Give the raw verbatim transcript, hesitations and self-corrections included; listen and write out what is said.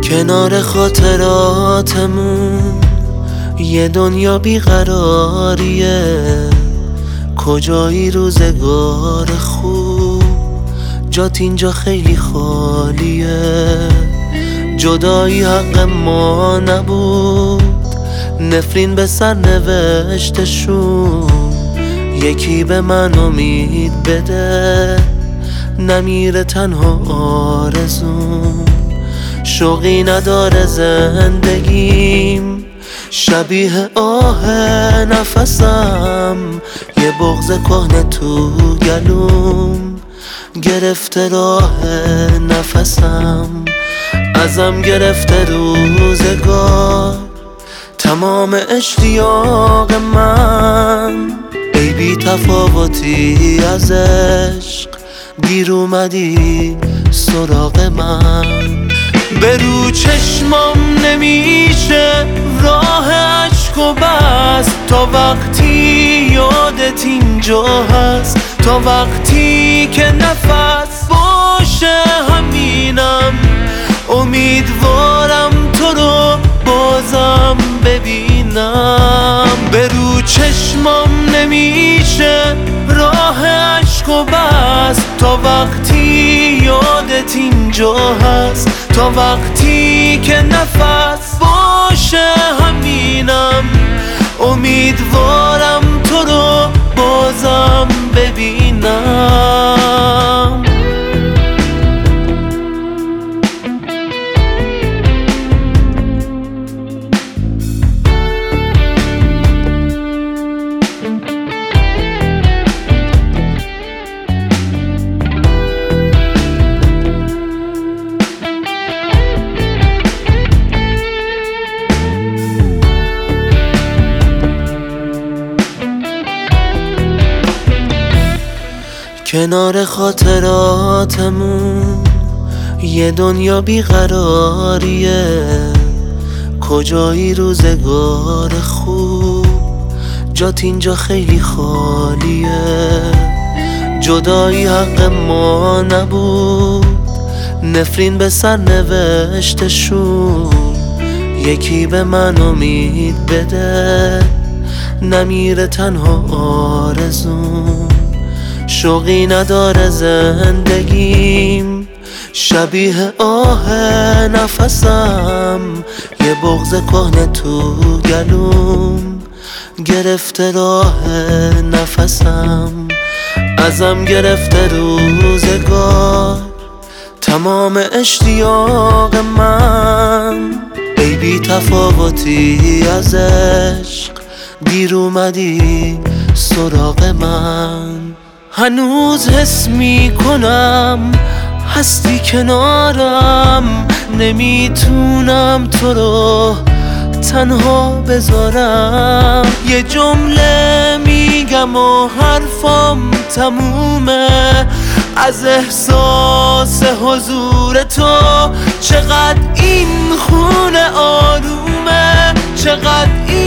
کنار خاطراتمون یه دنیا بیقراریه، کجایی روزگار خوب، جات اینجا خیلی خالیه. جدایی حق ما نبود، نفرین به سر نوشتشون. یکی به من امید بده، نمیره تنها آرزوم. شوقی نداره زندگیم، شبیه آه نفسم. یه بغض کهنه تو گلوم، گرفته راه نفسم. ازم گرفته روزگار، تمام اشتیاق من. ای بی تفاوتی از عشق، دیر اومدی سراغ من. به رو چشمام نمیشه راه عشق و بس، تا وقتی یادت اینجا هست، تا وقتی که نفس باشه همینم. امیدوارم تو رو بازم ببینم. به رو چشمام نمیشه راه عشق و بس، تا وقتی یادت اینجا هست، تا وقتی که نفس باشه همینم. امیدوارم تو رو بازم ببینم. کنار خاطراتمون یه دنیا بیقراریه، کجایی روزگار خوب، جات اینجا خیلی خالیه. جدایی حق ما نبود، نفرین به سر نوشتشون. یکی به من امید بده، نمیره تنها آرزوم. شوقی نداره زندگیم، شبیه آه نفسم. یه بغض کهنه تو گلوم، گرفته راه نفسم. ازم گرفته روزگار، تمام اشتیاق من. ای بی تفاوتی از عشق، دیر اومدی سراغ من. هنوز حس می کنم هستی کنارم، نمیتونم تو رو تنها بذارم. یه جمله میگم و حرفم تمومه، از احساس حضور تو. چقدر این خونه آرومه، چقدر این